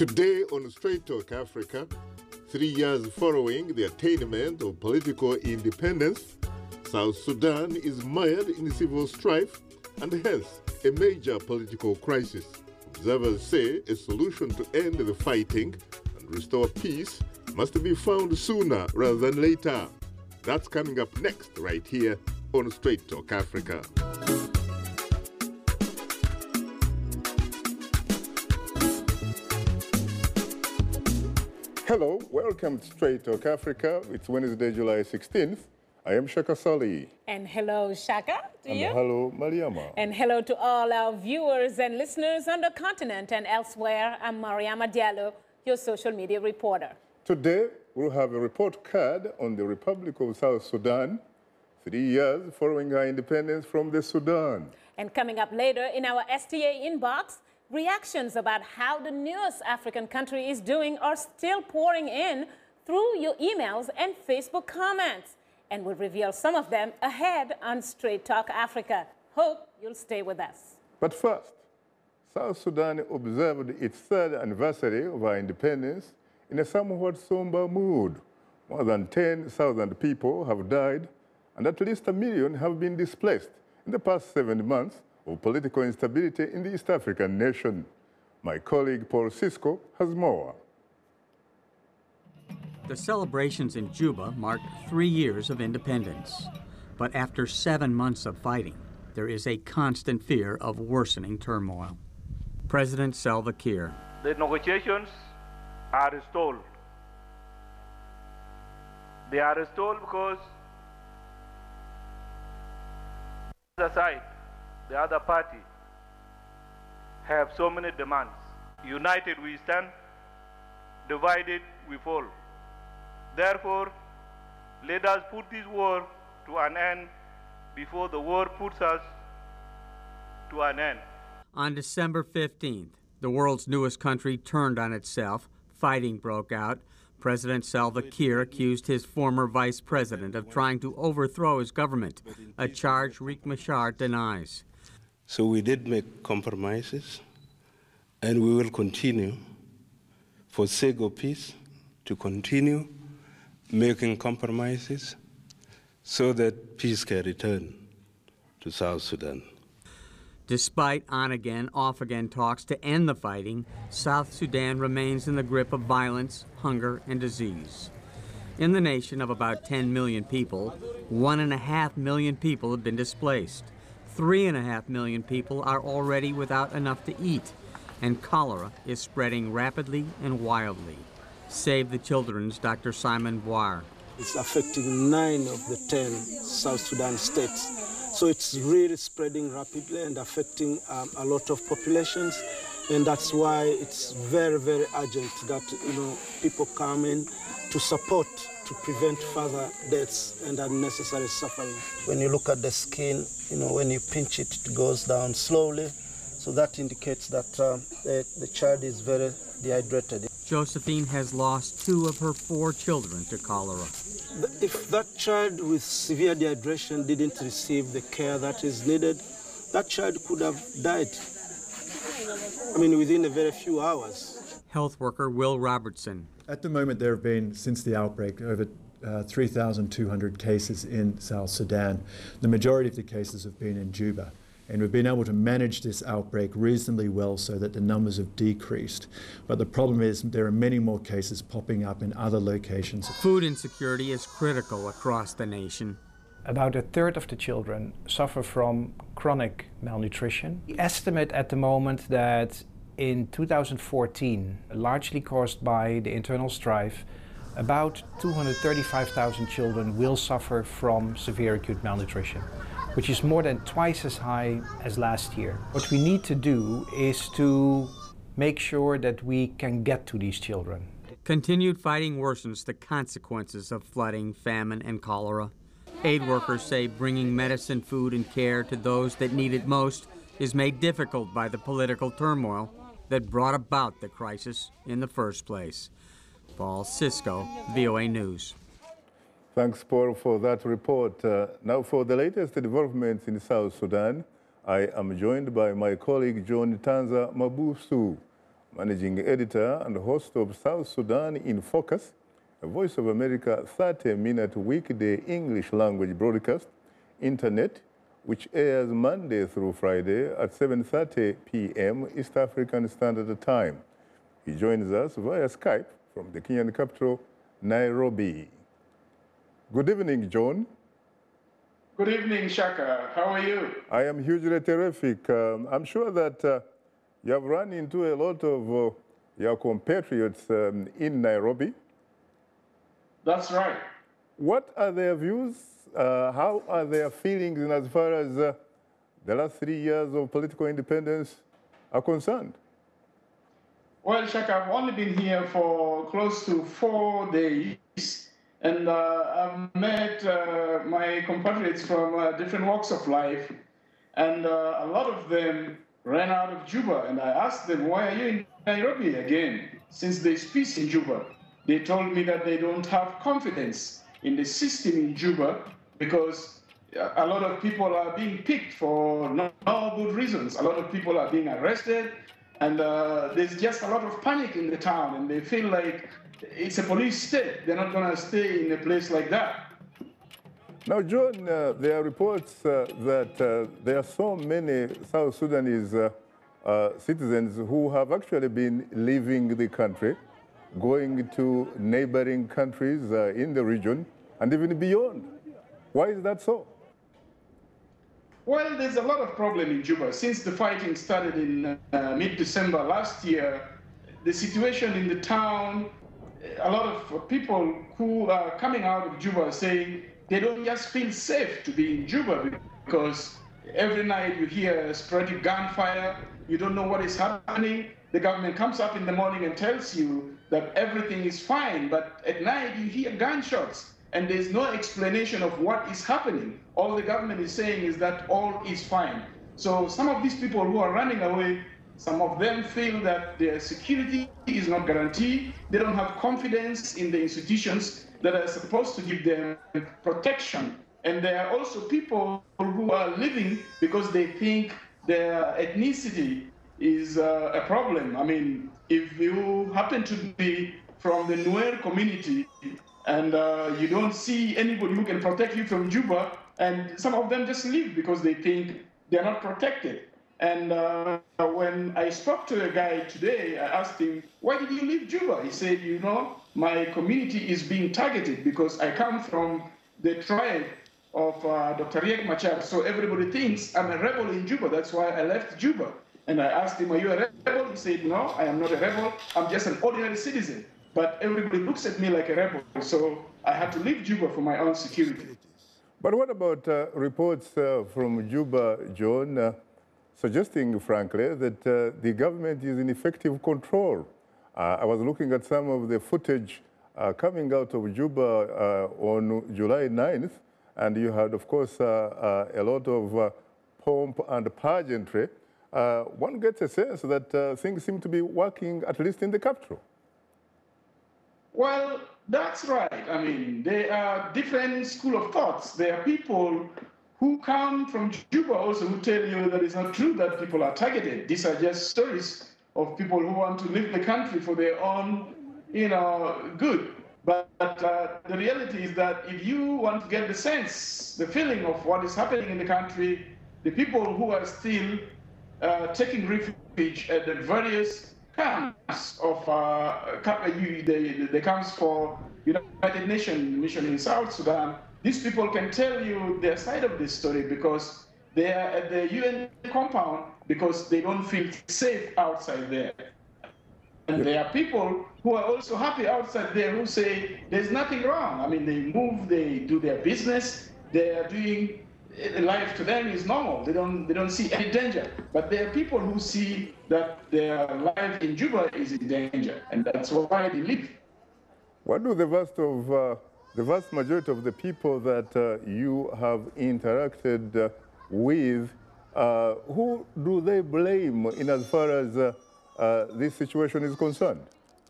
Today on Straight Talk Africa, 3 years following the attainment of political independence, South Sudan is mired in civil strife and hence a major political crisis. Observers say a solution to end the fighting and restore peace must be found sooner rather than later. That's coming up next right here on Straight Talk Africa. Hello, welcome to Straight Talk Africa. It's Wednesday, July 16th. I am Shaka Sali. And hello, Shaka, to you. Hello, Mariama. And hello to all our viewers and listeners on the continent and elsewhere. I'm Mariama Diallo, your social media reporter. Today, we'll have a report card on the Republic of South Sudan, 3 years following our independence from the Sudan. And coming up later in our STA inbox, reactions about how the newest African country is doing are still pouring in through your emails and Facebook comments. And we'll reveal some of them ahead on Straight Talk Africa. Hope you'll stay with us. But first, South Sudan observed its third anniversary of our independence in a somewhat somber mood. More than 10,000 people have died, and at least 1 million have been displaced in the past 7 months of political instability in the East African nation. My colleague Paul Cisco has more. The celebrations in Juba marked 3 years of independence. But after 7 months of fighting, there is a constant fear of worsening turmoil. President Salva Kiir. The negotiations are stalled. They are stalled because the other side, the other party, have so many demands. United we stand, divided we fall. Therefore, let us put this war to an end before the war puts us to an end. On December 15th, the world's newest country turned on itself. Fighting broke out. President Salva Kiir accused his former vice president of trying to overthrow his government, a charge Riek Machar denies. So we did make compromises, and we will continue, for sake of peace, to continue making compromises so that peace can return to South Sudan. Despite on-again, off-again talks to end the fighting, South Sudan remains in the grip of violence, hunger, and disease. In the nation of about 10 million people, 1.5 million people have been displaced. 3.5 million people are already without enough to eat, and cholera is spreading rapidly and wildly. Save the Children's Dr. Simon Boire. It's affecting 9 of the 10 South Sudan states. So it's really spreading rapidly and affecting a lot of populations. And that's why it's very, very urgent that, people come in to support, to prevent further deaths and unnecessary suffering. When you look at the skin, when you pinch it, it goes down slowly. So that indicates that the child is very dehydrated. Josephine has lost 2 of her 4 children to cholera. If that child with severe dehydration didn't receive the care that is needed, that child could have died, within a very few hours. Health worker Will Robertson. At the moment, there have been, since the outbreak, over 3,200 cases in South Sudan. The majority of the cases have been in Juba. And we've been able to manage this outbreak reasonably well so that the numbers have decreased. But the problem is there are many more cases popping up in other locations. Food insecurity is critical across the nation. About 1/3 of the children suffer from chronic malnutrition. We estimate at the moment that in 2014, largely caused by the internal strife, about 235,000 children will suffer from severe acute malnutrition, which is more than twice as high as last year. What we need to do is to make sure that we can get to these children. Continued fighting worsens the consequences of flooding, famine, and cholera. Aid workers say bringing medicine, food, and care to those that need it most is made difficult by the political turmoil that brought about the crisis in the first place. Paul Cisco, VOA News. Thanks, Paul, for that report. Now, for the latest developments in South Sudan, I am joined by my colleague John Tanza Mabusu. managing editor and host of South Sudan in Focus, a Voice of America 30-minute weekday English language broadcast, internet, which airs Monday through Friday at 7:30 p.m. East African Standard Time. He joins us via Skype from the Kenyan capital, Nairobi. Good evening, John. Good evening, Shaka. How are you? I am hugely terrific. I'm sure that you have run into a lot of your compatriots in Nairobi. That's right. What are their views? How are their feelings in as far as the last 3 years of political independence are concerned? Well, Shaka, I've only been here for close to 4 days, and I've met my compatriots from different walks of life, and a lot of them ran out of Juba, and I asked them, why are you in Nairobi again, since there's peace in Juba? They told me that they don't have confidence in the system in Juba because a lot of people are being picked for no good reasons. A lot of people are being arrested, and there's just a lot of panic in the town, and they feel like it's a police state. They're not going to stay in a place like that. Now, John, there are reports that there are so many South Sudanese citizens who have actually been leaving the country, going to neighboring countries in the region and even beyond. Why is that so? Well, there's a lot of problem in Juba. Since the fighting started in mid-December last year, the situation in the town, a lot of people who are coming out of Juba are saying they don't just feel safe to be in Juba because every night you hear sporadic gunfire, you don't know what is happening. The government comes up in the morning and tells you that everything is fine, but at night you hear gunshots and there's no explanation of what is happening. All the government is saying is that all is fine. So some of these people who are running away, some of them feel that their security is not guaranteed. They don't have confidence in the institutions that are supposed to give them protection. And there are also people who are living because they think their ethnicity is a problem. I mean, if you happen to be from the Nuer community and you don't see anybody who can protect you from Juba, and some of them just leave because they think they're not protected. And when I spoke to a guy today, I asked him, why did you leave Juba? He said, you know, my community is being targeted because I come from the tribe of Dr. Riek Machar. So everybody thinks I'm a rebel in Juba. That's why I left Juba. And I asked him, are you a rebel? He said, no, I am not a rebel. I'm just an ordinary citizen. But everybody looks at me like a rebel. So I had to leave Juba for my own security. But what about reports from Juba, John, suggesting, frankly, that the government is in effective control? I was looking at some of the footage coming out of Juba on July 9th, and you had, of course, a lot of pomp and pageantry. One gets a sense that things seem to be working, at least in the capital. Well, that's right. I mean, there are different school of thoughts. There are people who come from Juba also who tell you that it's not true that people are targeted. These are just stories of people who want to leave the country for their own, good. But the reality is that if you want to get the sense, the feeling of what is happening in the country, the people who are still taking refuge at the various camps of the camps for United Nations mission in South Sudan, these people can tell you their side of this story because they are at the UN compound because they don't feel safe outside there. And there are people who are also happy outside there who say there's nothing wrong. I mean, they move, they do their business, they are doing life to them is normal. They don't see any danger. But there are people who see that their life in Juba is in danger, and that's why they leave. What do the vast majority of the people that you have interacted with, who do they blame in as far as this situation is concerned?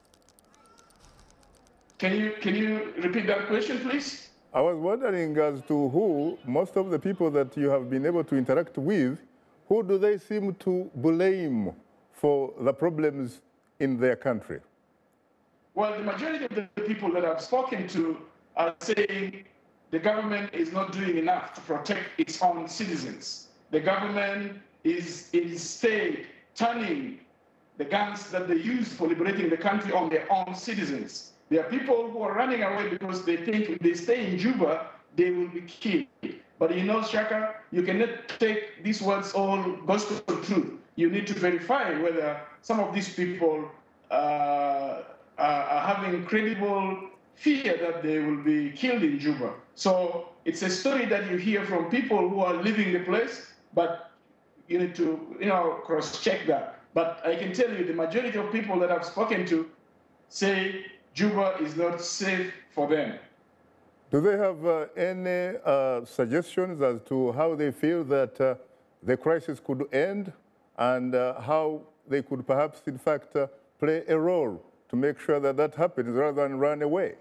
Can you repeat that question, please? I was wondering as to who, most of the people that you have been able to interact with, who do they seem to blame for the problems in their country? Well, the majority of the people that I've spoken to are saying the government is not doing enough to protect its own citizens. The government is instead turning the guns that they use for liberating the country on their own citizens. There are people who are running away because they think if they stay in Juba, they will be killed. But you know, Shaka, you cannot take these words all gospel truth. You need to verify whether some of these people are having credible fear that they will be killed in Juba. So it's a story that you hear from people who are leaving the place, but you need to, cross-check that. But I can tell you the majority of people that I've spoken to say Juba is not safe for them. Do they have any suggestions as to how they feel that the crisis could end and how they could perhaps, in fact, play a role to make sure that that happens rather than run away?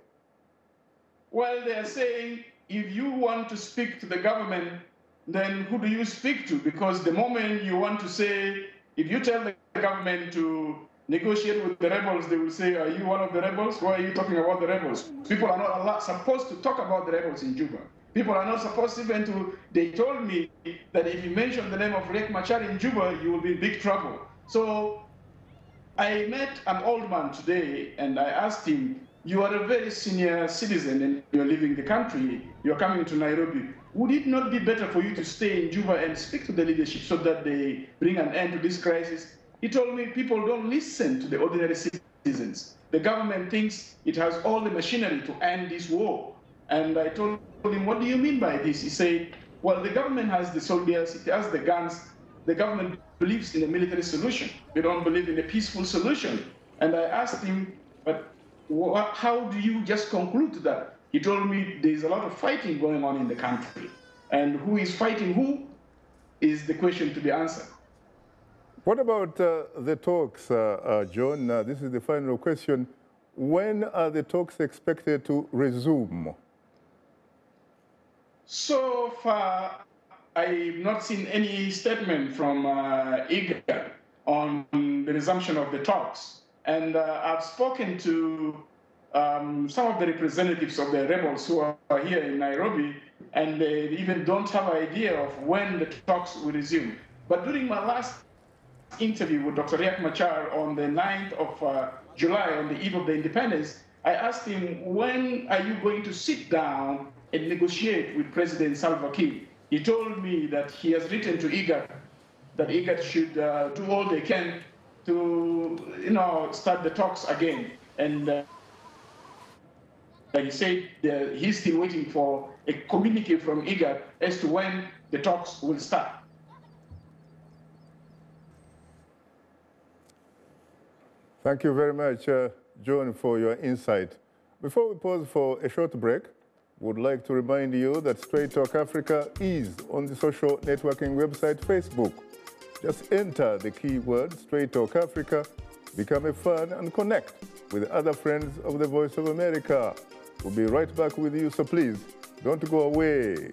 Well, they are saying if you want to speak to the government, then who do you speak to? Because the moment you want to say, if you tell the government to negotiate with the rebels, they will say, are you one of the rebels? Why are you talking about the rebels? People are not supposed to talk about the rebels in Juba. People are not supposed even to, they told me that if you mention the name of Riek Machar in Juba, you will be in big trouble. So I met an old man today and I asked him, you are a very senior citizen and you're leaving the country, you're coming to Nairobi. Would it not be better for you to stay in Juba and speak to the leadership so that they bring an end to this crisis? He told me people don't listen to the ordinary citizens. The government thinks it has all the machinery to end this war. And I told him, what do you mean by this? He said, well, the government has the soldiers, it has the guns. The government believes in a military solution. They don't believe in a peaceful solution. And I asked him, but how do you just conclude that? He told me there's a lot of fighting going on in the country. And who is fighting who is the question to be answered. What about the talks, John? This is the final question. When are the talks expected to resume? So far, I've not seen any statement from IGAD on the resumption of the talks. And I've spoken to some of the representatives of the rebels who are here in Nairobi, and they even don't have an idea of when the talks will resume. But during my last interview with Dr. Riek Machar on the 9th of July, on the eve of the independence, I asked him, when are you going to sit down and negotiate with President Salva Kiir? He told me that he has written to IGAD that IGAD should do all they can to, start the talks again. And he said he's still waiting for a communique from IGAD as to when the talks will start. Thank you very much, John, for your insight. Before we pause for a short break, would like to remind you that Straight Talk Africa is on the social networking website Facebook. Just enter the keyword Straight Talk Africa, become a fan, and connect with other friends of the Voice of America. We'll be right back with you, so please don't go away.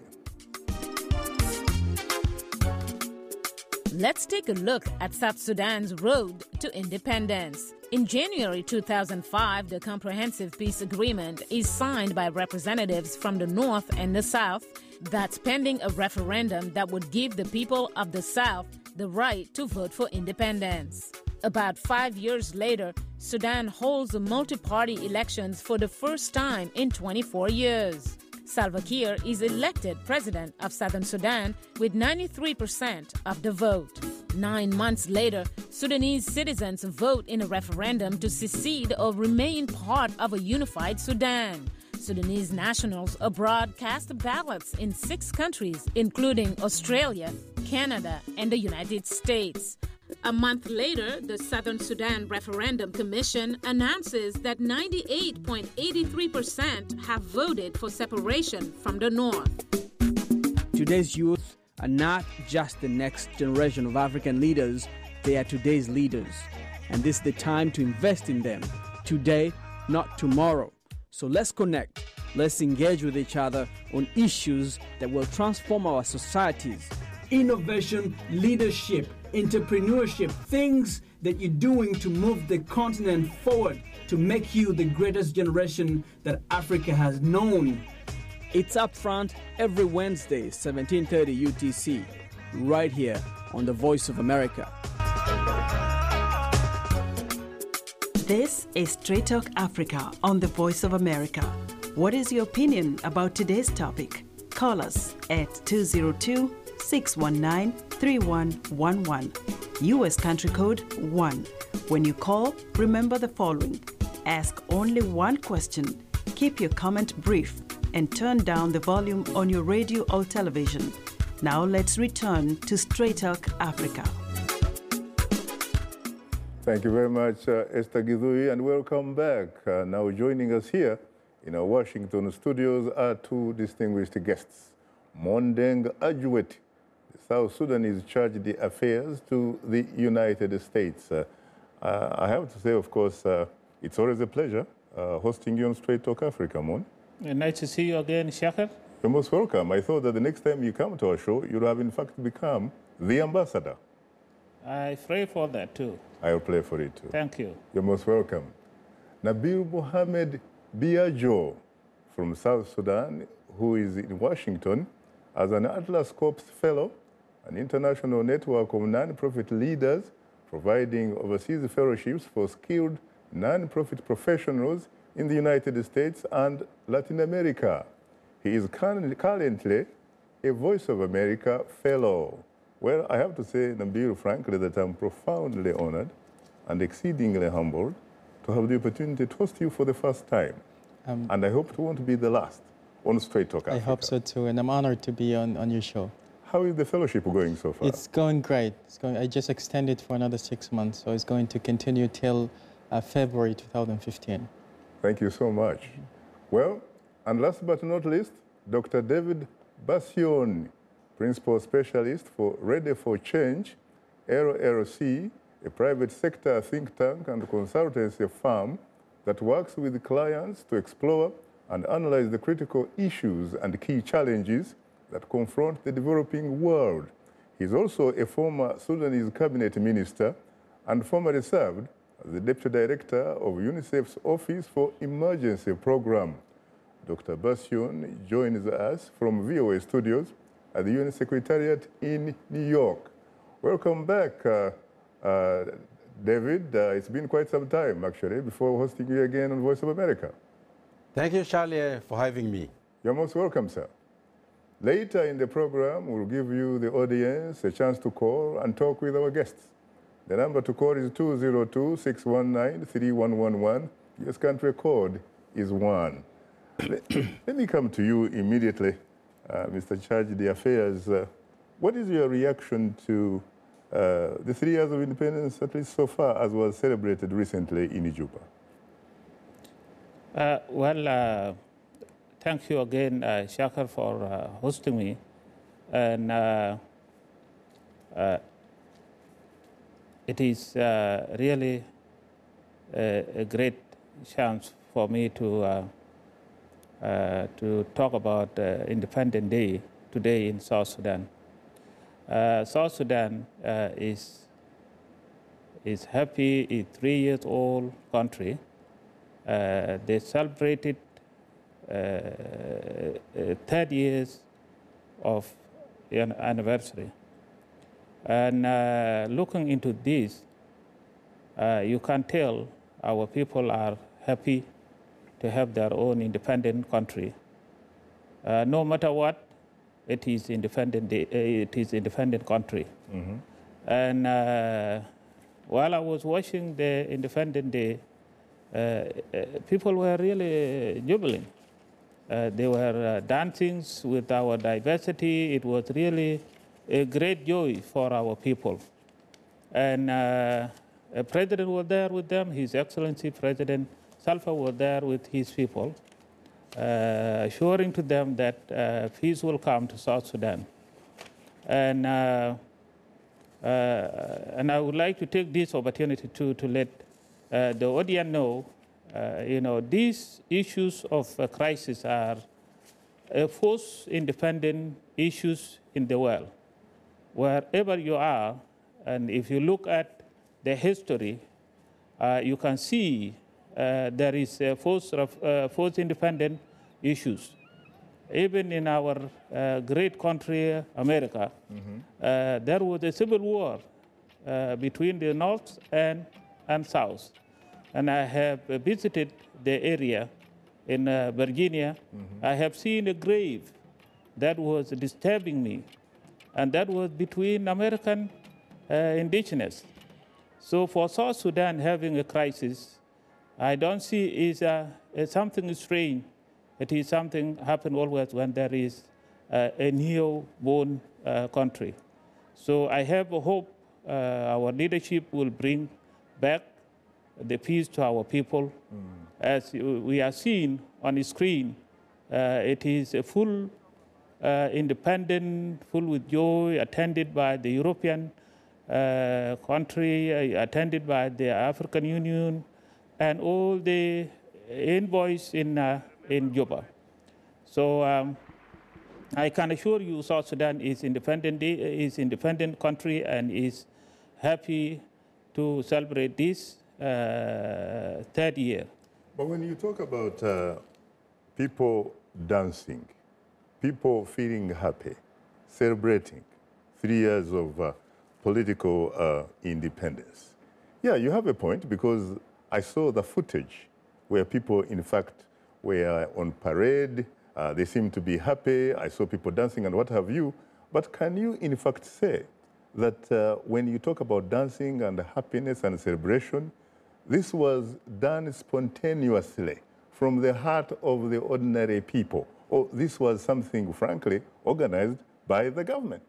Let's take a look at South Sudan's road to independence. In January 2005, the Comprehensive Peace Agreement is signed by representatives from the North and the South. That's pending a referendum that would give the people of the South the right to vote for independence. About 5 years later, Sudan holds multi-party elections for the first time in 24 years. Salva Kiir is elected president of Southern Sudan with 93% of the vote. 9 months later, Sudanese citizens vote in a referendum to secede or remain part of a unified Sudan. Sudanese nationals abroad cast ballots in 6 countries, including Australia, Canada, and the United States. A month later, the Southern Sudan Referendum Commission announces that 98.83% have voted for separation from the North. Today's youth are not just the next generation of African leaders, they are today's leaders. And this is the time to invest in them, today, not tomorrow. So let's connect, let's engage with each other on issues that will transform our societies. Innovation, leadership, entrepreneurship, things that you're doing to move the continent forward, to make you the greatest generation that Africa has known. It's Upfront every Wednesday, 17:30 UTC, right here on The Voice of America. This is Straight Talk Africa on The Voice of America. What is your opinion about today's topic? Call us at 202-619-3111. U.S. country code 1. When you call, remember the following. Ask only one question, keep your comment brief, and turn down the volume on your radio or television. Now let's return to Straight Talk Africa. Thank you very much, Esther Githui, and welcome back. Now joining us here in our Washington studios are two distinguished guests. Mondeng Ajuet, the South Sudanese chargé d'affaires to the United States. I have to say, of course, it's always a pleasure hosting you on Straight Talk Africa, Mon. Nice to see you again, Shakir. You're most welcome. I thought that the next time you come to our show, you'd have in fact become the ambassador. I pray for that too. I'll play for it too. Thank you. You're most welcome. Nabil Mohamed Biajo from South Sudan, who is in Washington as an Atlas Corps Fellow, an international network of non-profit leaders providing overseas fellowships for skilled non-profit professionals in the United States and Latin America. He is currently a Voice of America Fellow. Well, I have to say, Nabil, frankly, that I'm profoundly honored and exceedingly humbled to have the opportunity to host you for the first time. And I hope it won't be the last on Straight Talk Africa. I hope so too, and I'm honored to be on your show. How is the fellowship going so far? It's going great. I just extended for another 6 months, so it's going to continue till February 2015. Thank you so much. Well, and last but not least, Dr. David Bassion, Principal Specialist for Ready for Change, LLC, a private sector think tank and consultancy firm that works with clients to explore and analyze the critical issues and key challenges that confront the developing world. He's also a former Sudanese cabinet minister and formerly served as the Deputy Director of UNICEF's Office for Emergency Program. Dr. Bassion joins us from VOA Studios at the UN Secretariat in New York. Welcome back, David. It's been quite some time, actually, before hosting you again on Voice of America. Thank you, Charlie, for having me. You're most welcome, sir. Later in the program, we'll give you, the audience, a chance to call and talk with our guests. The number to call is 202-619-3111. US country code is 1. Let me come to you immediately, Mr. Chargé d'Affaires. What is your reaction to the 3 years of independence, at least so far, as was celebrated recently in Juba? Thank you again, Shakir, for hosting me. And it is really a great chance for me to talk about Independence Day today in South Sudan. South Sudan is happy. It's 3 years old country. They celebrated 30 years of anniversary. And looking into this, you can tell our people are happy to have their own independent country. No matter what, it is independent. It is independent country. Mm-hmm. And while I was watching the Independence Day, people were really jubilant. They were dancing with our diversity. It was really a great joy for our people. And a president was there with them. His Excellency President Salva was there with his people, assuring to them that peace will come to South Sudan. And I would like to take this opportunity to let the audience know, these issues of crisis are post-independent issues in the world. Wherever you are, And if you look at the history, you can see there is forced independent issues. Even in our great country, America, there was a civil war between the North and South. And I have visited the area in Virginia. I have seen a grave that was disturbing me, and that was between American indigenous. So for South Sudan having a crisis, I don't see is something strange. It is something happen always when there is a new-born country. So I have a hope our leadership will bring back the peace to our people. As we are seeing on the screen, it is a full independent, full with joy, attended by the European country, attended by the African Union, and all the envoys in Juba. So I can assure you South Sudan is independent country and is happy to celebrate this third year. But when you talk about people dancing, people feeling happy, celebrating 3 years of political independence, yeah, you have a point, because I saw the footage where people, in fact, were on parade. They seemed to be happy. I saw people dancing and what have you. But can you, in fact, say that when you talk about dancing and happiness and celebration, this was done spontaneously from the heart of the ordinary people, or this was something, frankly, organized by the government?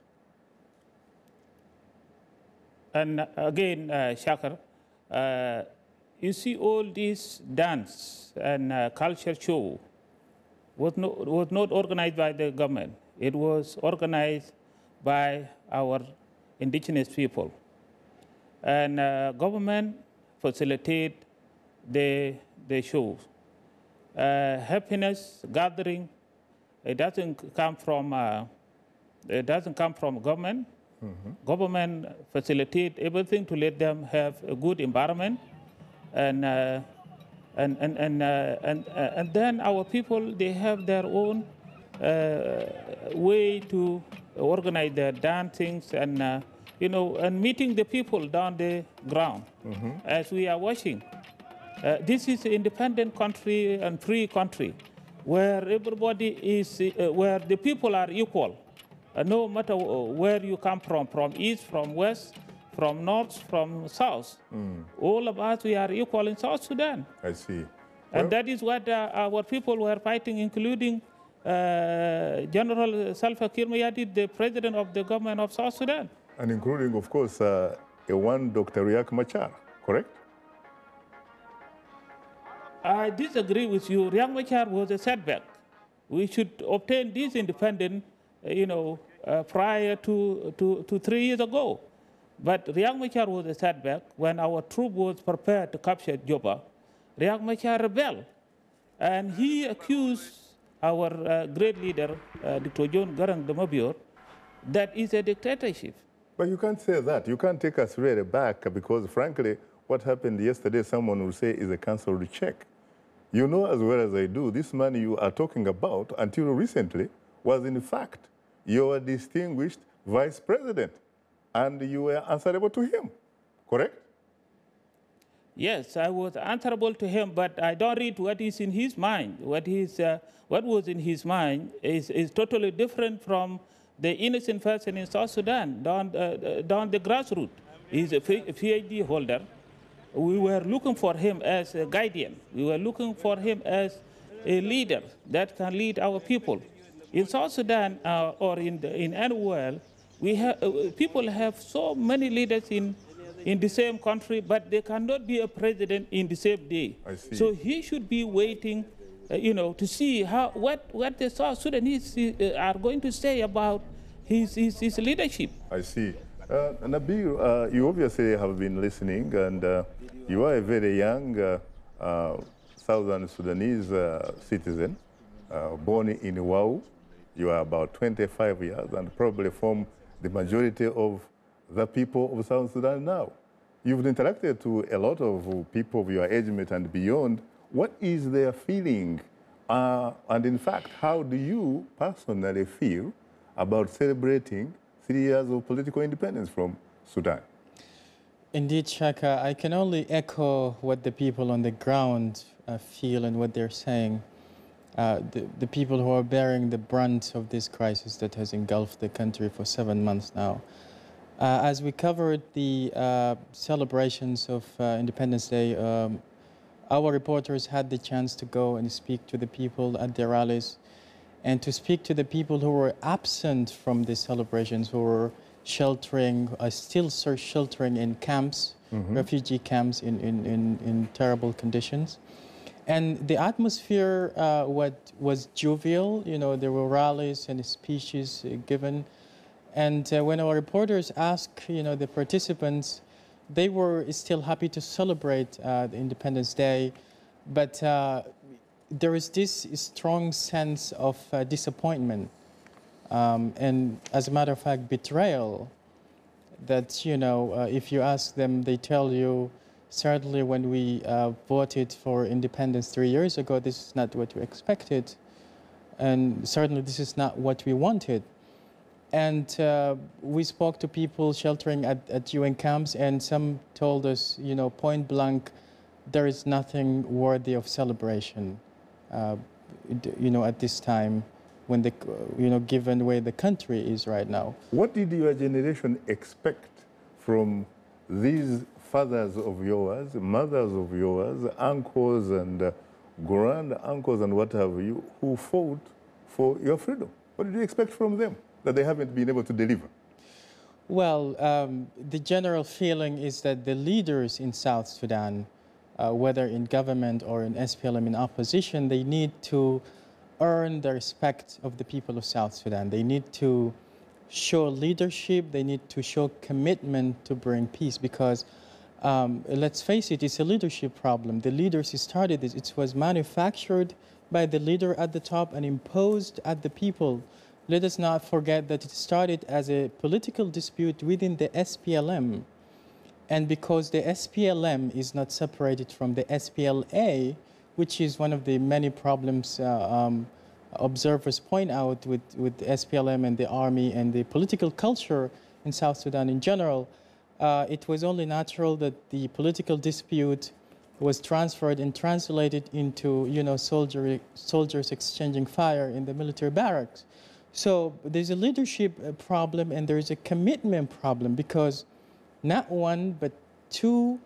And again, Shakar, you see all this dance and culture show was not organized by the government. It was organized by our indigenous people. And government facilitate the shows. Happiness gathering, it doesn't come from government. Government facilitate everything to let them have a good environment, and then our people, they have their own way to organize their dancings and and meeting the people down the ground as we are watching. This is an independent country and free country where everybody is, where the people are equal. No matter where you come from east, from west, from north, from south. All of us, we are equal in South Sudan. I see. And that is what our people were fighting, including General Salva Kiir Mayardit, the president of the government of South Sudan. And including, of course, one Dr. Riek Machar, correct? I disagree with you. Riek Machar was a setback. We should obtain this independence, prior to 3 years ago. But Riek Machar was a setback when our troop was prepared to capture Juba. Riek Machar rebelled, and he accused our great leader, Dr. John Garang Damabior, that is a dictatorship. But you can't say that. You can't take us really back, because frankly, what happened yesterday, someone will say, is a cancelled check. You know as well as I do, this man you are talking about, until recently, was in fact your distinguished vice president, and you were answerable to him, correct? Yes, I was answerable to him, but I don't read what is in his mind. What was in his mind is totally different from the innocent person in South Sudan, down the grassroots. He's a PhD holder. We were looking for him as a guardian. We were looking for him as a leader that can lead our people. In South Sudan or in any world, we have people have so many leaders in the same country, but they cannot be a president in the same day. I see. So he should be waiting, to see what the South Sudanese are going to say about his leadership. I see. Nabil, you obviously have been listening, and you are a very young Southern Sudanese citizen, born in Wau. You are about 25 years and probably form the majority of the people of South Sudan now? You've interacted to a lot of people of your age mate and beyond. What is their feeling? And in fact, how do you personally feel about celebrating 3 years of political independence from Sudan? Indeed, Shaka, I can only echo what the people on the ground feel and what they're saying. The people who are bearing the brunt of this crisis that has engulfed the country for 7 months now. As we covered the celebrations of Independence Day, our reporters had the chance to go and speak to the people at their rallies and to speak to the people who were absent from the celebrations, who were sheltering, still sheltering in camps, refugee camps in terrible conditions. And the atmosphere was jovial. You know, there were rallies and speeches given. And when our reporters asked, the participants, they were still happy to celebrate the Independence Day, but there is this strong sense of disappointment and, as a matter of fact, betrayal. That, if you ask them, they tell you, certainly when we voted for independence 3 years ago, this is not what we expected, and certainly this is not what we wanted. And we spoke to people sheltering at UN camps, and some told us, point blank, there is nothing worthy of celebration, at this time, when given where the country is right now. What did your generation expect from these fathers of yours, mothers of yours, uncles and grand uncles and what have you, who fought for your freedom? What did you expect from them that they haven't been able to deliver? Well, the general feeling is that the leaders in South Sudan, whether in government or in SPLM in opposition, they need to earn the respect of the people of South Sudan. They need to show leadership, they need to show commitment to bring peace, because let's face it, it's a leadership problem. The leaders who started this, it was manufactured by the leader at the top and imposed at the people. Let us not forget that it started as a political dispute within the SPLM. And because the SPLM is not separated from the SPLA, which is one of the many problems observers point out with the SPLM and the army and the political culture in South Sudan in general, it was only natural that the political dispute was transferred and translated into, soldiers exchanging fire in the military barracks. So there's a leadership problem and there's a commitment problem, because not one but two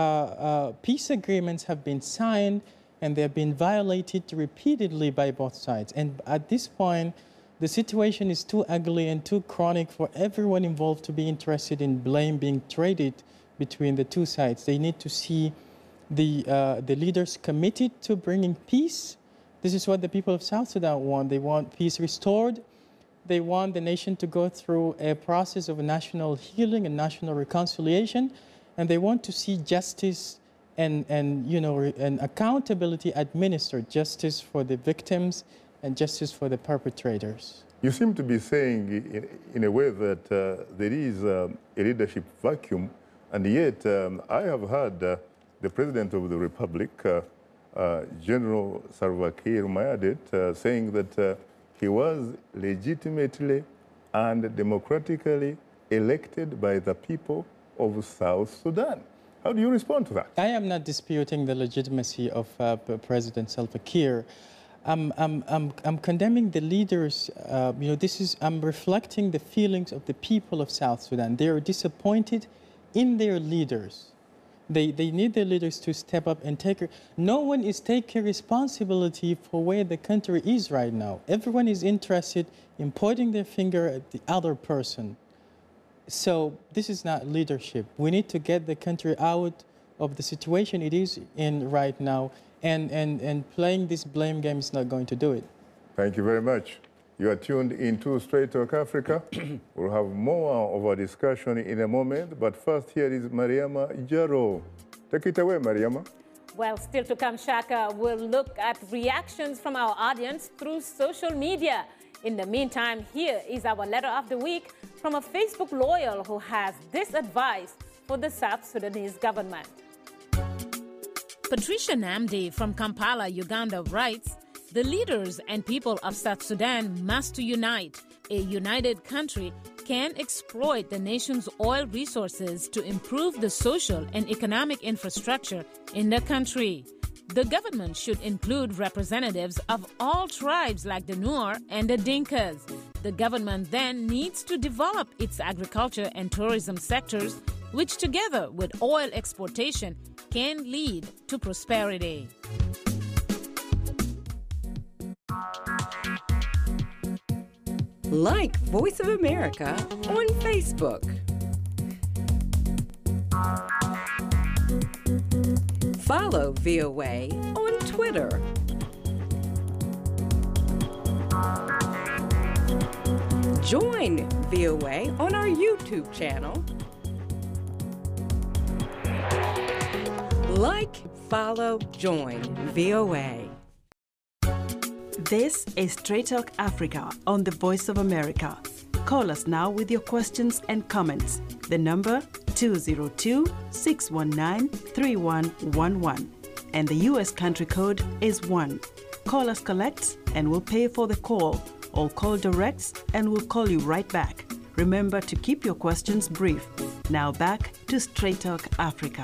peace agreements have been signed and they have been violated repeatedly by both sides. And at this point, the situation is too ugly and too chronic for everyone involved to be interested in blame being traded between the two sides. They need to see the leaders committed to bringing peace. This is what the people of South Sudan want. They want peace restored. They want the nation to go through a process of national healing and national reconciliation. And they want to see justice and accountability administered, justice for the victims and justice for the perpetrators. You seem to be saying in a way that there is a leadership vacuum, and yet I have heard the President of the Republic, General Salva Kiir Mayardit, saying that he was legitimately and democratically elected by the people of South Sudan. How do you respond to that? I am not disputing the legitimacy of President Salva Kiir. I'm condemning the leaders. I'm reflecting the feelings of the people of South Sudan. They are disappointed in their leaders. They need their leaders to step up and take. No one is taking responsibility for where the country is right now. Everyone is interested in pointing their finger at the other person. So this is not leadership. We need to get the country out of the situation it is in right now, and playing this blame game is not going to do it. Thank you very much. You are tuned into Straight Talk Africa. We'll have more of our discussion in a moment, but first here is Mariama Jaro. Take it away, Mariama. Well, still to come, Shaka, we'll look at reactions from our audience through social media. In the meantime, here is our letter of the week from a Facebook loyal who has this advice for the South Sudanese government. Patricia Namdi from Kampala, Uganda writes, "The leaders and people of South Sudan must unite. A united country can exploit the nation's oil resources to improve the social and economic infrastructure in the country. The government should include representatives of all tribes like the Nuer and the Dinkas. The government then needs to develop its agriculture and tourism sectors, which together with oil exportation can lead to prosperity." Like Voice of America on Facebook. Follow VOA on Twitter. Join VOA on our YouTube channel. Like, follow, join VOA. This is Straight Talk Africa on the Voice of America. Call us now with your questions and comments. The number 202-619-3111. And the U.S. country code is 1. Call us collect and we'll pay for the call. Or call directs and we'll call you right back. Remember to keep your questions brief. Now back to Straight Talk Africa.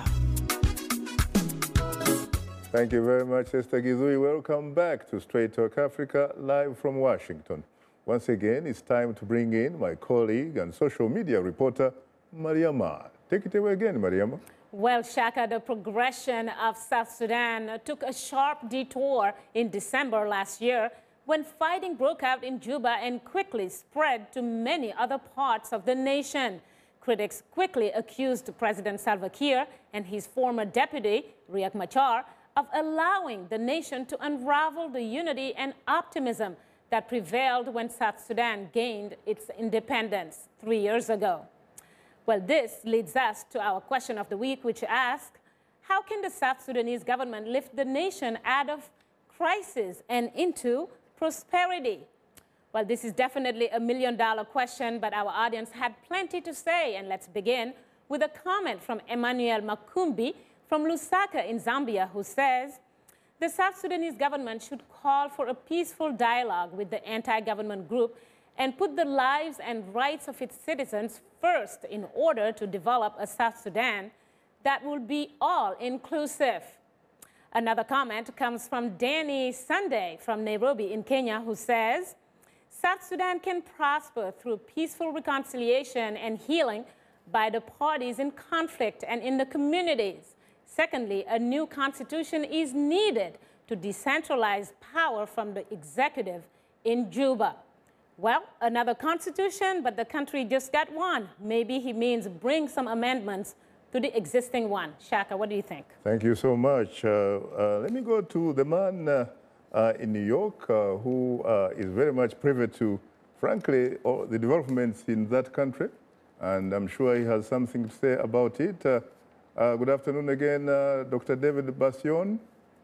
Thank you very much, Esther Gizui. Welcome back to Straight Talk Africa, live from Washington. Once again, it's time to bring in my colleague and social media reporter, Mariama. Take it away again, Mariama. Well, Shaka, the progression of South Sudan took a sharp detour in December last year when fighting broke out in Juba and quickly spread to many other parts of the nation. Critics quickly accused President Salva Kiir and his former deputy, Riek Machar, of allowing the nation to unravel the unity and optimism that prevailed when South Sudan gained its independence 3 years ago. Well, this leads us to our question of the week, which asks, how can the South Sudanese government lift the nation out of crisis and into prosperity? Well, this is definitely a million-dollar question, but our audience had plenty to say. And let's begin with a comment from Emmanuel Makumbi from Lusaka in Zambia, who says, the South Sudanese government should call for a peaceful dialogue with the anti-government group and put the lives and rights of its citizens first in order to develop a South Sudan that will be all-inclusive. Another comment comes from Danny Sunday from Nairobi in Kenya, who says, South Sudan can prosper through peaceful reconciliation and healing by the parties in conflict and in the communities. Secondly, a new constitution is needed to decentralize power from the executive in Juba. Well, another constitution, but the country just got one. Maybe he means bring some amendments to the existing one. Shaka, what do you think? Thank you so much. Let me go to the man in New York who is very much privy to, frankly, all the developments in that country. And I'm sure he has something to say about it. Good afternoon again, Dr. David Bastion.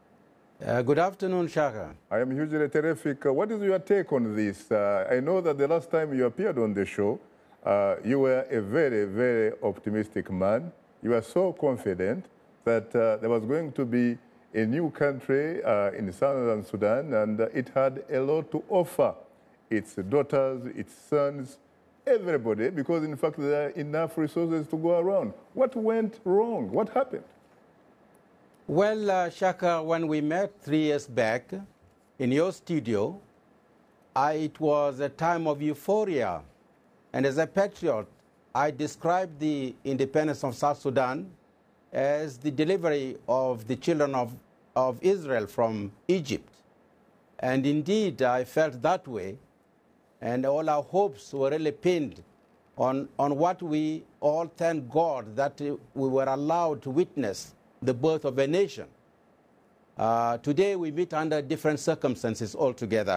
Good afternoon, Shaka. I am hugely terrific. What is your take on this? I know that the last time you appeared on the show, you were a very, very optimistic man. You were so confident that there was going to be a new country in Southern Sudan, and it had a lot to offer its daughters, its sons, everybody, because in fact there are enough resources to go around. What went wrong? What happened? Well, Shaka, when we met 3 years back in your studio, it was a time of euphoria. And as a patriot, I described the independence of South Sudan as the delivery of the children of Israel from Egypt. And indeed, I felt that way. And all our hopes were really pinned on what we all thank God that we were allowed to witness the birth of a nation. Today we meet under different circumstances altogether.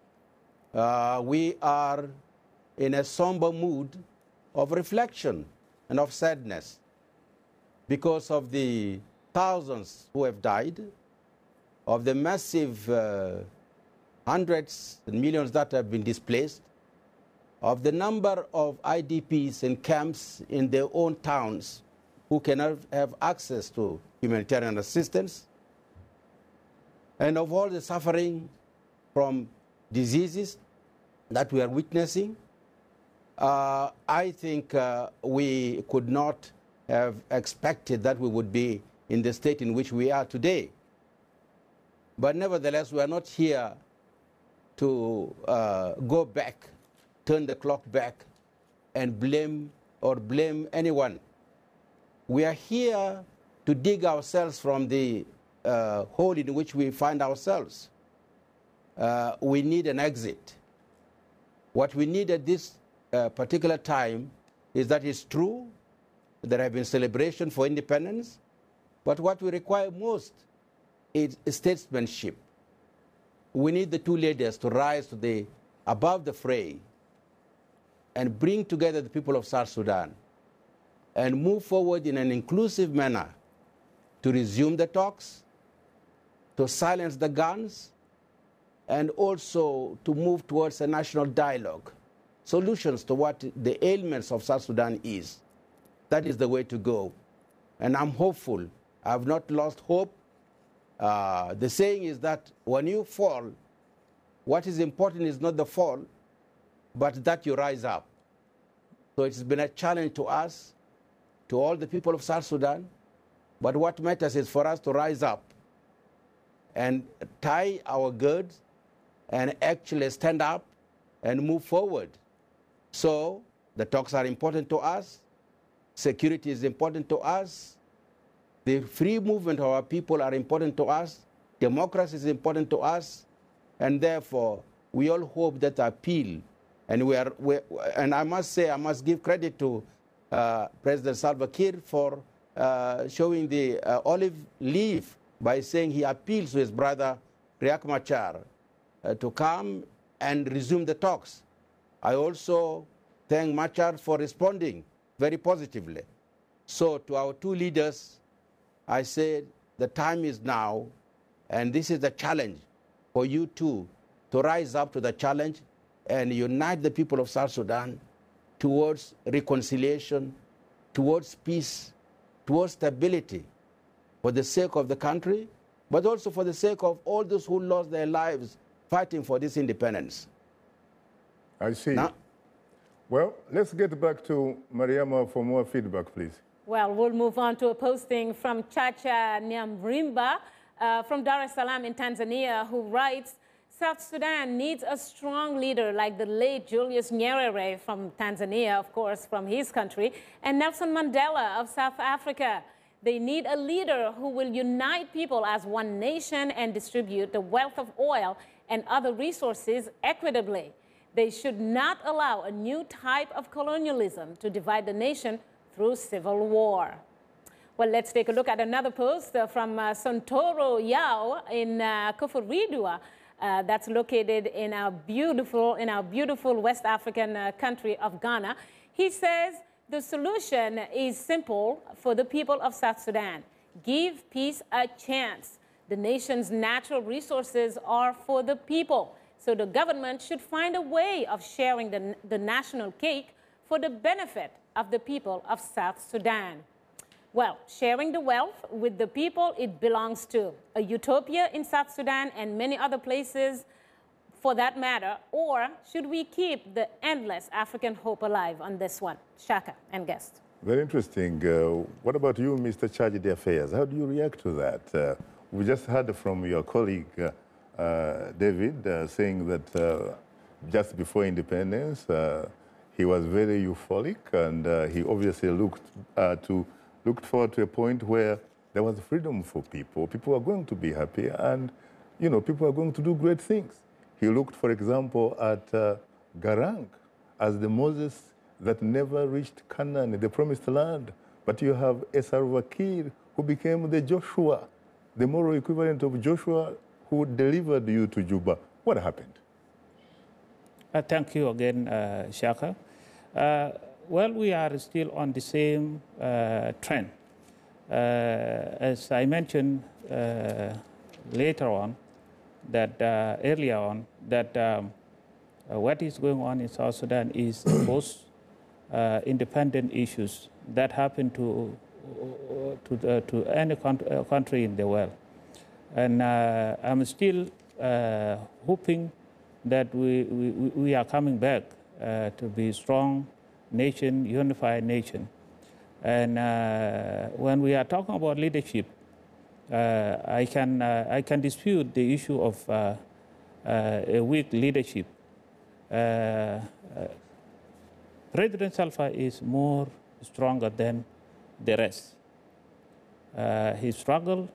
We are in a somber mood of reflection and of sadness because of the thousands who have died, of the massive hundreds and millions that have been displaced, of the number of IDPs in camps in their own towns who cannot have access to humanitarian assistance, and of all the suffering from diseases that we are witnessing, I think we could not have expected that we would be in the state in which we are today. But nevertheless, we are not here to go back, turn the clock back, and blame anyone. We are here to dig ourselves from the hole in which we find ourselves. We need an exit. What we need at this particular time is that it's true, there have been celebrations for independence, but what we require most is statesmanship. We need the two leaders to rise to above the fray and bring together the people of South Sudan and move forward in an inclusive manner to resume the talks, to silence the guns, and also to move towards a national dialogue, solutions to what the ailments of South Sudan is. That is the way to go. And I'm hopeful. I have not lost hope. The saying is that when you fall, what is important is not the fall, but that you rise up. So it's been a challenge to us, to all the people of South Sudan, but what matters is for us to rise up and tie our girds and actually stand up and move forward. So the talks are important to us, security is important to us, the free movement of our people are important to us, democracy is important to us, and therefore we all hope that appeal, and I must say, I must give credit to President Salva Kiir for showing the olive leaf by saying he appeals to his brother Riek Machar to come and resume the talks. I also thank Machar for responding very positively. So to our two leaders, I said the time is now, and this is the challenge for you two to rise up to the challenge and unite the people of South Sudan towards reconciliation, towards peace, towards stability, for the sake of the country, but also for the sake of all those who lost their lives fighting for this independence. I see. Now, well, let's get back to Mariama for more feedback, please. Well, we'll move on to a posting from Chacha Nyamrimba from Dar es Salaam in Tanzania, who writes, South Sudan needs a strong leader like the late Julius Nyerere from Tanzania, of course, from his country, and Nelson Mandela of South Africa. They need a leader who will unite people as one nation and distribute the wealth of oil and other resources equitably. They should not allow a new type of colonialism to divide the nation through civil war. Well, let's take a look at another post from Sontoro Yao in Koforidua. That's located in our beautiful West African country of Ghana. He says the solution is simple for the people of South Sudan. Give peace a chance. The nation's natural resources are for the people. So the government should find a way of sharing the national cake for the benefit of the people of South Sudan. Well, sharing the wealth with the people it belongs to, a utopia in South Sudan and many other places for that matter, or should we keep the endless African hope alive on this one? Shaka and guest. Very interesting. What about you, Mr. Charge of Affairs? How do you react to that? We just heard from your colleague, David, saying that just before independence, he was very euphoric, and he obviously looked forward to a point where there was freedom for people. People are going to be happy, and people are going to do great things. He looked, for example, at Garang as the Moses that never reached Canaan, the promised land. But you have Salva Kiir, who became the Joshua, the moral equivalent of Joshua, who delivered you to Juba. What happened? Thank you again, Shaka. Well, we are still on the same trend. As I mentioned later on, that earlier on that what is going on in South Sudan is both independent issues that happen to any country in the world. And I'm still hoping that we are coming back to be a strong nation, unified nation. And when we are talking about leadership, I can dispute the issue of a weak leadership. President Salva is more stronger than the rest. He struggled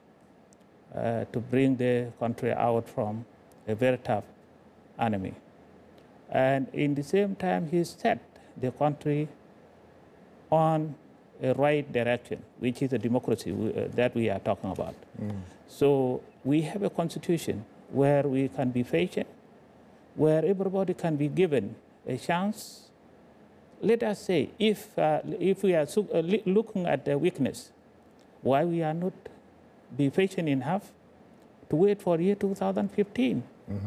to bring the country out from a very tough enemy. And in the same time, he set the country on a right direction, which is a democracy that we are talking about. So we have a constitution where we can be patient, where everybody can be given a chance. Let us say, if we are looking at the weakness, why we are not be patient enough to wait for year 2015,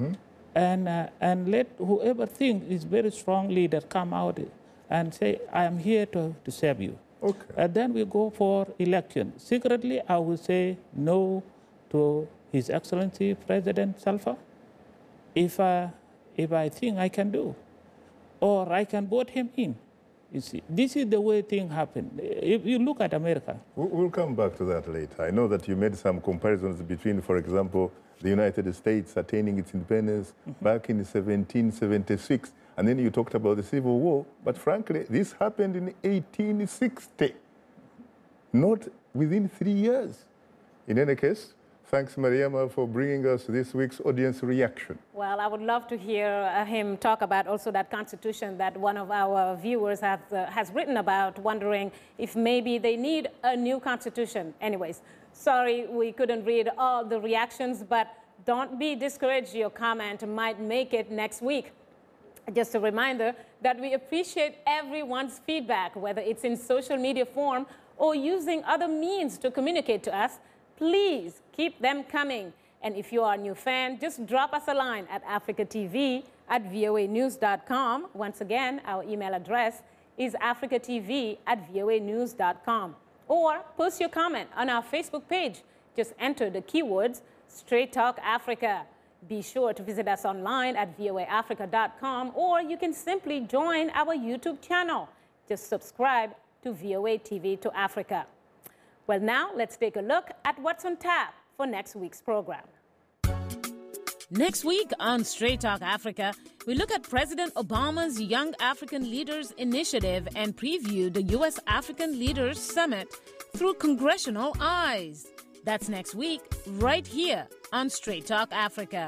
and let whoever thinks is very strong leader come out and say, I am here to serve you. Okay. And then we go for election. Secretly, I will say no to His Excellency President Salva if I think I can do, or I can vote him in. You see, this is the way things happen. If you look at America. We'll come back to that later. I know that you made some comparisons between, for example, the United States attaining its independence back in 1776, and then you talked about the Civil War. But frankly, this happened in 1860, not within 3 years. In any case, thanks, Mariama, for bringing us this week's audience reaction. Well, I would love to hear him talk about also that constitution that one of our viewers has written about, wondering if maybe they need a new constitution. Anyways, sorry we couldn't read all the reactions, but don't be discouraged. Your comment might make it next week. Just a reminder that we appreciate everyone's feedback, whether it's in social media form or using other means to communicate to us. Please keep them coming. And if you are a new fan, just drop us a line at africatv@voanews.com. Once again, our email address is africatv@voanews.com. Or post your comment on our Facebook page. Just enter the keywords Straight Talk Africa. Be sure to visit us online at voaafrica.com, or you can simply join our YouTube channel. Just subscribe to VOA TV to Africa. Well, now let's take a look at what's on tap for next week's program. Next week on Straight Talk Africa, we look at President Obama's Young African Leaders Initiative and preview the U.S. African Leaders Summit through congressional eyes. That's next week, right here on Straight Talk Africa.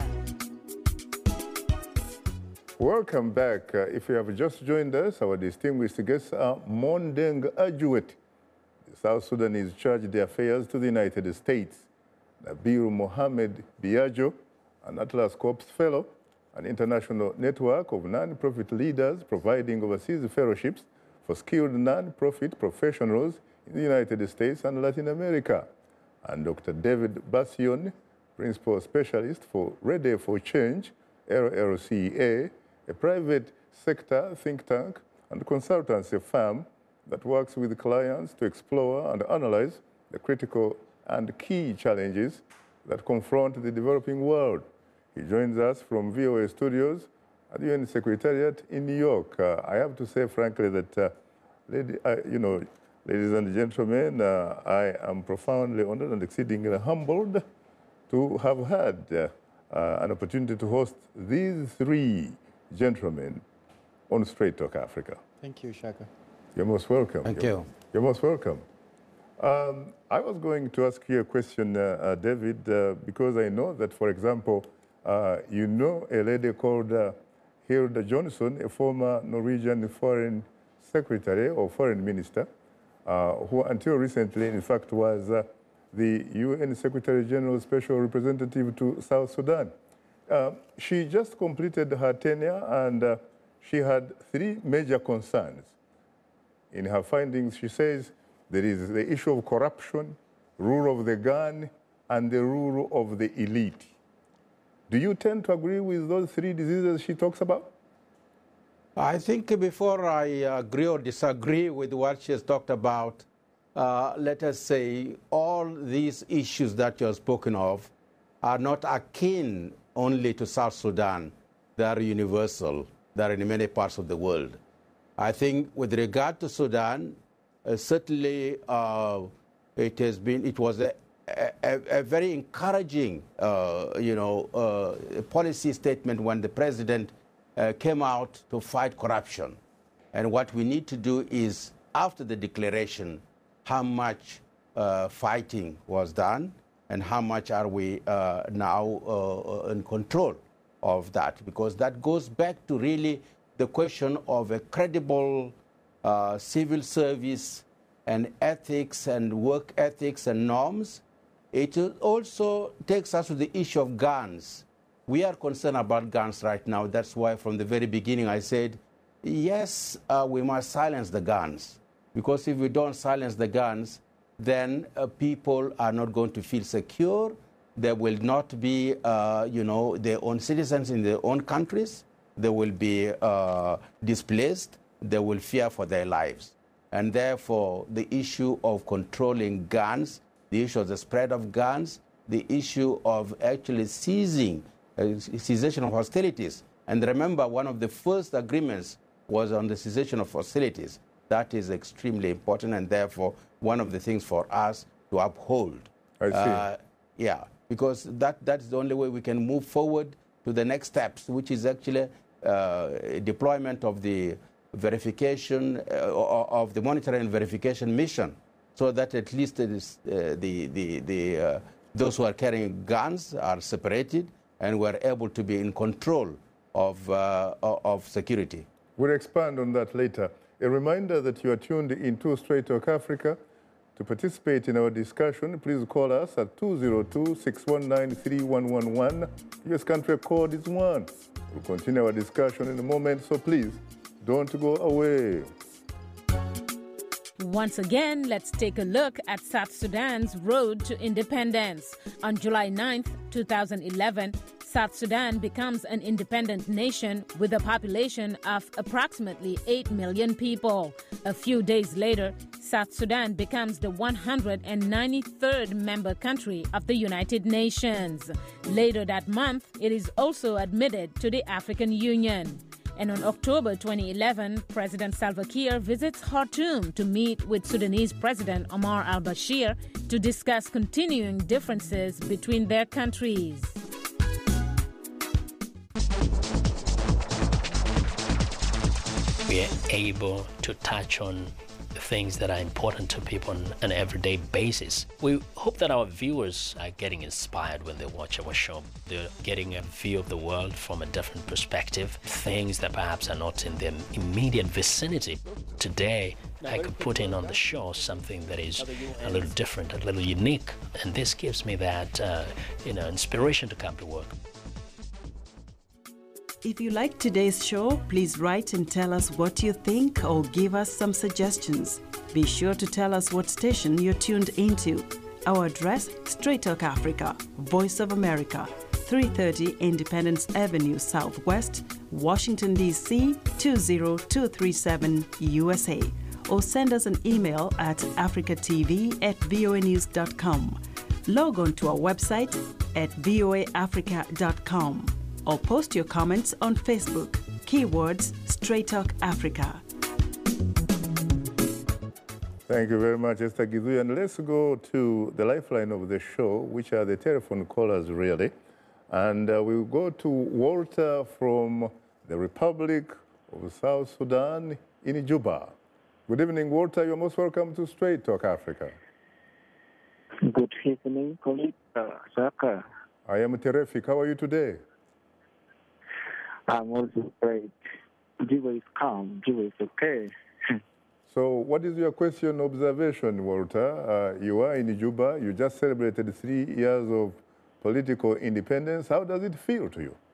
Welcome back. If you have just joined us, our distinguished guests are Mondeng Ajuet, the South Sudanese chargé d'affaires to the United States, Nabil Mohamed Biajo, an Atlas Corps Fellow, an international network of non-profit leaders providing overseas fellowships for skilled non-profit professionals in the United States and Latin America, and Dr. David Bassion, Principal Specialist for Ready for Change, LLCA, a private sector think tank and consultancy firm that works with clients to explore and analyze the critical and key challenges that confront the developing world. He joins us from VOA Studios at the UN Secretariat in New York. I have to say, frankly, that, ladies and gentlemen, I am profoundly honored and exceedingly humbled to have had an opportunity to host these three gentlemen on Straight Talk Africa. Thank you, Shaka. You're most welcome. Thank you. You're most welcome. I was going to ask you a question, David, because I know that, for example, you know a lady called Hilda Johnson, a former Norwegian foreign secretary or foreign minister, who until recently, in fact, was the UN Secretary General Special Representative to South Sudan. She just completed her tenure, and she had three major concerns. In her findings, she says there is the issue of corruption, rule of the gun, and the rule of the elite. Do you tend to agree with those three diseases she talks about? I think before I agree or disagree with what she has talked about, let us say all these issues that you have spoken of are not akin only to South Sudan. They are universal. They are in many parts of the world. I think with regard to Sudan, certainly it was a very encouraging, policy statement when the president came out to fight corruption. And what we need to do is, after the declaration, how much fighting was done and how much are we now in control of that, because that goes back to really the question of a credible civil service and ethics and work ethics and norms. It also takes us to the issue of guns. We are concerned about guns right now. That's why from the very beginning I said, yes, we must silence the guns. Because if we don't silence the guns, then people are not going to feel secure. There will not be, their own citizens in their own countries. They will be displaced. They will fear for their lives. And therefore, the issue of controlling guns, the issue of the spread of guns, the issue of actually cessation of hostilities. And remember, one of the first agreements was on the cessation of hostilities. That is extremely important, and therefore one of the things for us to uphold. I see. Because that's the only way we can move forward to the next steps, which is actually deployment of the verification of the monitoring and verification mission, so that at least those who are carrying guns are separated and we're able to be in control of security. We'll expand on that later. A reminder that you are tuned into Straight Talk Africa. To participate in our discussion, please call us at 202-619-3111. US country code is 1. We'll continue our discussion in a moment, so please don't go away. Once again, let's take a look at South Sudan's road to independence. On July 9th, 2011, South Sudan becomes an independent nation with a population of approximately 8 million people. A few days later, South Sudan becomes the 193rd member country of the United Nations. Later that month, it is also admitted to the African Union. And on October 2011, President Salva Kiir visits Khartoum to meet with Sudanese President Omar al-Bashir to discuss continuing differences between their countries. We are able to touch on things that are important to people on an everyday basis. We hope that our viewers are getting inspired when they watch our show. They're getting a view of the world from a different perspective, things that perhaps are not in their immediate vicinity. Today, I could put in on the show something that is a little different, a little unique, and this gives me that, inspiration to come to work. If you like today's show, please write and tell us what you think or give us some suggestions. Be sure to tell us what station you're tuned into. Our address, Straight Talk Africa, Voice of America, 330 Independence Avenue Southwest, Washington, D.C. 20237 USA. Or send us an email at africatv@voanews.com. Log on to our website at voaafrica.com. Or post your comments on Facebook. Keywords Straight Talk Africa. Thank you very much, Esther Gizui. And let's go to the lifeline of the show, which are the telephone callers, really. And we'll go to Walter from the Republic of South Sudan in Juba. Good evening, Walter. You're most welcome to Straight Talk Africa. Good evening, colleague Saka. I am terrific. How are you today? I'm also great. Juba is calm. Juba is okay. So what is your question, observation, Walter? You are in Juba. You just celebrated 3 years of political independence. How does it feel to you?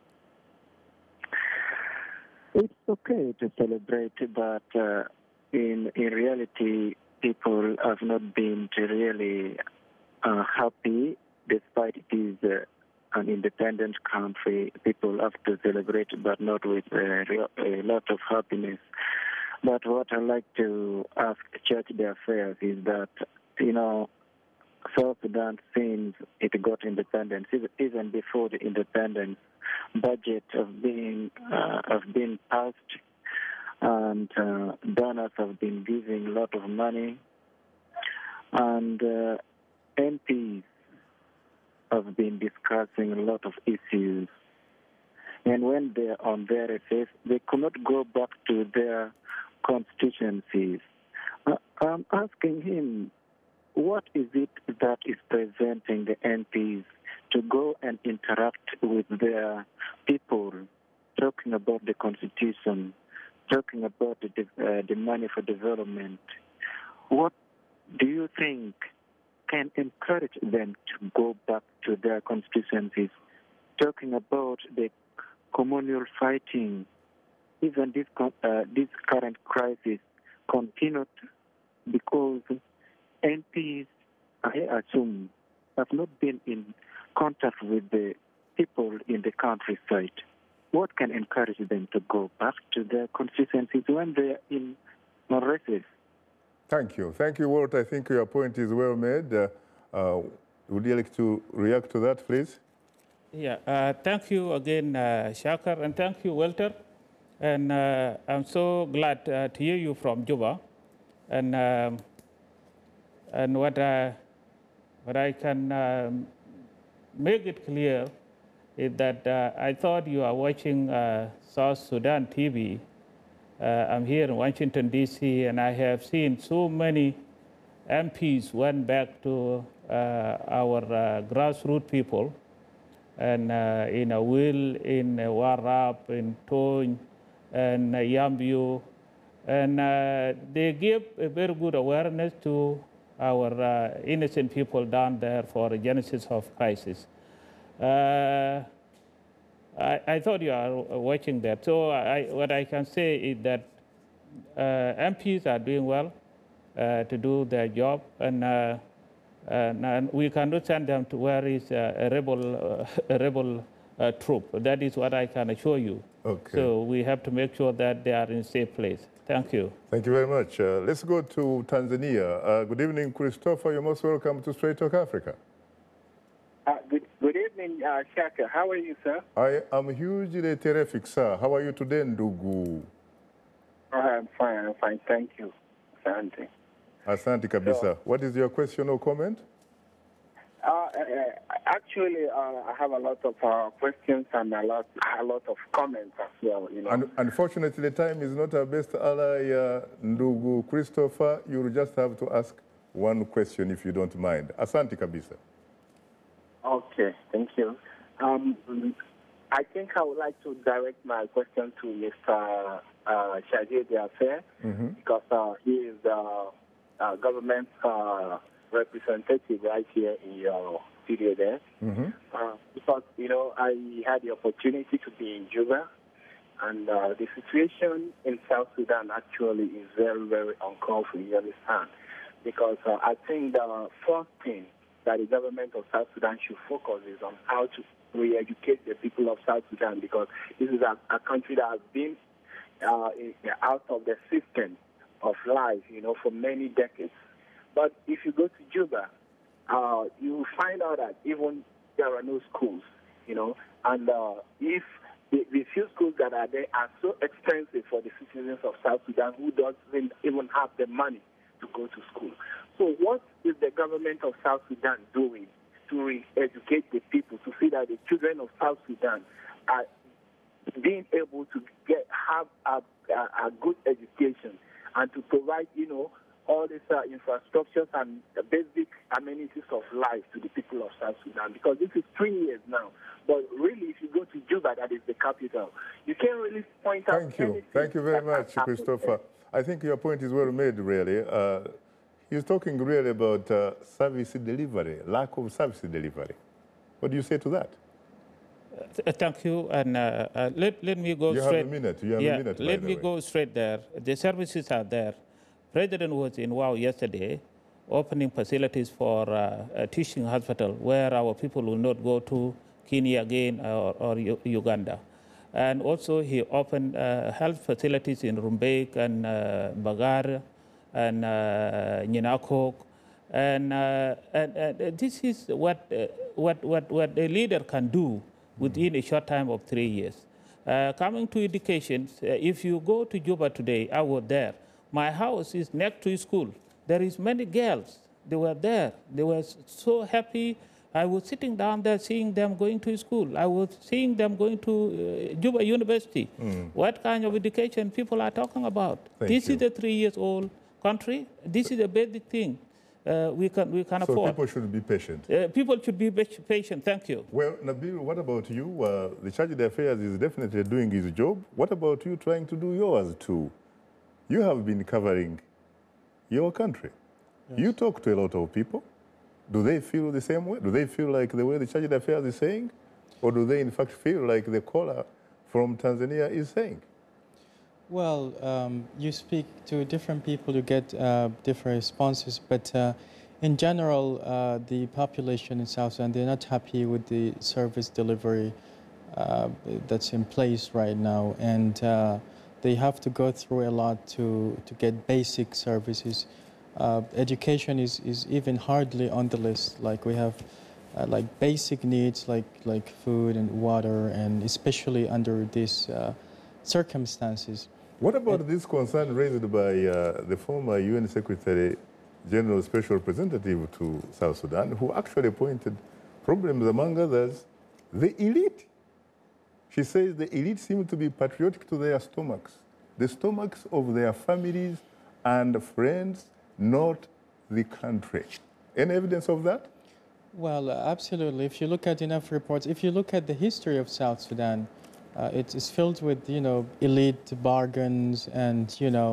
It's okay to celebrate, but in reality, people have not been really happy, despite it is an independence. independent country. People have to celebrate, but not with a lot of happiness. But what I like to ask Church Day Affairs is that, South Sudan, since it got independence, even before the independence, budget have been passed, and donors have been giving a lot of money, and MPs have been discussing a lot of issues. And when they're on their face, they could not go back to their constituencies. I'm asking him, what is it that is preventing the MPs to go and interact with their people, talking about the constitution, talking about the money for development? What do you think can encourage them to go back to their constituencies, talking about the communal fighting? Even this current crisis continued because MPs, I assume, have not been in contact with the people in the countryside. What can encourage them to go back to their constituencies when they're in races? Thank you. Thank you, Walt. I think your point is well made. Would you like to react to that, please? Yeah, thank you again, Shakar, and thank you, Walter. And I'm so glad to hear you from Juba. And what I can make it clear is that I thought you are watching South Sudan TV. I'm here in Washington, D.C., and I have seen so many MPs went back to our grassroots people, and in Awil, in Warrap, in Tony, and Yambio, and they give a very good awareness to our innocent people down there for the genesis of crisis. I thought you are watching that. So what I can say is that MPs are doing well to do their job, and we cannot send them to where is a rebel troop. That is what I can assure you. Okay. So we have to make sure that they are in a safe place. Thank you. Thank you very much. Let's go to Tanzania. Good evening, Christopher. You're most welcome to Straight Talk Africa. Good evening, Shaka. How are you, sir? I am hugely terrific, sir. How are you today, Ndugu? I'm fine. Thank you. Asante. Asante kabisa. So, what is your question or comment? Actually, I have a lot of questions and a lot of comments as well. Unfortunately, time is not our best ally, Ndugu Christopher. You'll just have to ask one question if you don't mind. Asante kabisa. Okay, thank you. I think I would like to direct my question to Mr. Church Day Affairs, because he is the government representative right here in your studio there. Because, I had the opportunity to be in Juba, and the situation in South Sudan actually is very, very uncalled for, you understand? Because I think the first thing that the government of South Sudan should focus is on how to re-educate the people of South Sudan, because this is a country that has been out of the system of life, for many decades. But if you go to Juba, you will find out that even there are no schools, and if the few schools that are there are so expensive for the citizens of South Sudan who doesn't even have the money to go to school. So what is the government of South Sudan doing to re-educate the people, to see that the children of South Sudan are being able to have a good education, and to provide, all these infrastructures and the basic amenities of life to the people of South Sudan? Because this is 3 years now. But really, if you go to Juba, that is the capital, you can't really point out anything. Thank you very much, Christopher. I think your point is well made, really. He's talking really about service delivery, lack of service delivery. What do you say to that? Thank you. And let me go straight. You have a minute. You have a minute. Let me go straight there. The services are there. President was in Wow yesterday, opening facilities for a teaching hospital where our people will not go to Kenya again, or Uganda. And also he opened health facilities in Rumbek and Bagar and Nyinakok. And this is what a leader can do within a short time of 3 years. Coming to education, if you go to Juba today, I was there. My house is next to a school. There is many girls. They were there. They were so happy. I was sitting down there seeing them going to school. I was seeing them going to Juba University. What kind of education people are talking about? This is a 3-year-old country. This is a basic thing we can afford. So people should be patient. People should be patient. Thank you. Well, Nabil, what about you? The Charge d'Affaires is definitely doing his job. What about you trying to do yours too? You have been covering your country. Yes. You talk to a lot of people. Do they feel the same way? Do they feel like the way the Charge d'Affaires is saying? Or do they in fact feel like the caller from Tanzania is saying? Well, you speak to different people, you get different responses, but in general, the population in South Sudan, they're not happy with the service delivery that's in place right now, and they have to go through a lot to get basic services. Education is even hardly on the list. Like we have like basic needs like food and water, and especially under these circumstances. What about this concern raised by the former UN Secretary General Special Representative to South Sudan, who actually pointed problems, among others, the elite? She says the elite seem to be patriotic to their stomachs, the stomachs of their families and friends, not the country. Any evidence of that? Well, absolutely. If you look at enough reports, if you look at the history of South Sudan, it is filled with, elite bargains, and,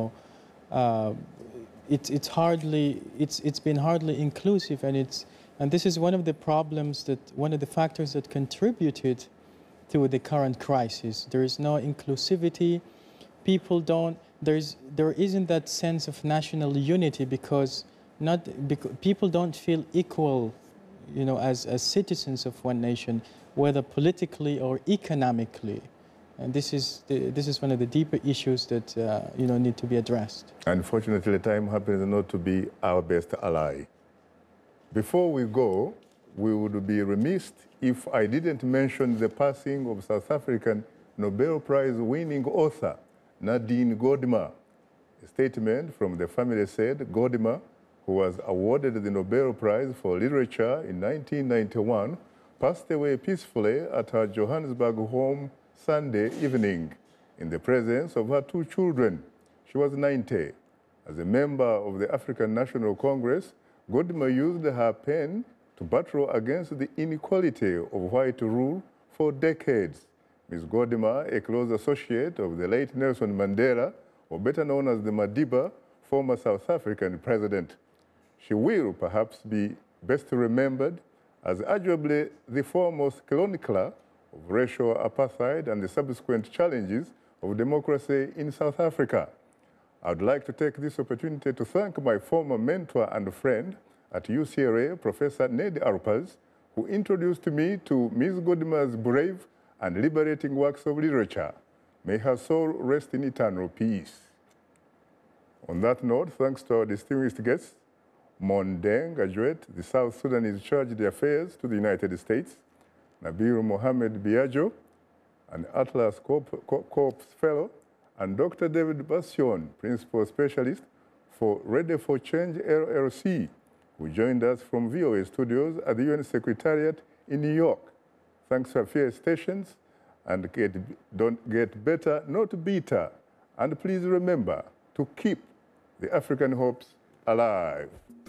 it's been hardly inclusive, and this is one of the problems one of the factors that contributed to the current crisis. There is no inclusivity. There isn't that sense of national unity because people don't feel equal, as citizens of one nation, whether politically or economically. And this is one of the deeper issues that need to be addressed. Unfortunately, time happens not to be our best ally. Before we go, we would be remiss if I didn't mention the passing of South African Nobel Prize winning author Nadine Gordimer. A statement from the family said Gordimer, who was awarded the Nobel Prize for Literature in 1991, passed away peacefully at her Johannesburg home Sunday evening in the presence of her 2 children. She was 90. As a member of the African National Congress, Gordimer used her pen to battle against the inequality of white rule for decades. Ms. Gordimer, a close associate of the late Nelson Mandela, or better known as the Madiba, former South African president. She will perhaps be best remembered as arguably the foremost chronicler of racial apartheid and the subsequent challenges of democracy in South Africa. I would like to take this opportunity to thank my former mentor and friend at UCLA, Professor Ned Arpels, who introduced me to Ms. Gordimer's brave and liberating works of literature. May her soul rest in eternal peace. On that note, thanks to our distinguished guests, Mondeng Ajwet, the South Sudanese Charge d'Affaires to the United States, Nabil Mohamed Biajo, an Atlas Corps Fellow, and Dr. David Bastion, Principal Specialist for Ready for Change LLC, who joined us from VOA Studios at the UN Secretariat in New York. Thanks to affiliate stations, and don't get better, not bitter. And please remember to keep the African hopes alive.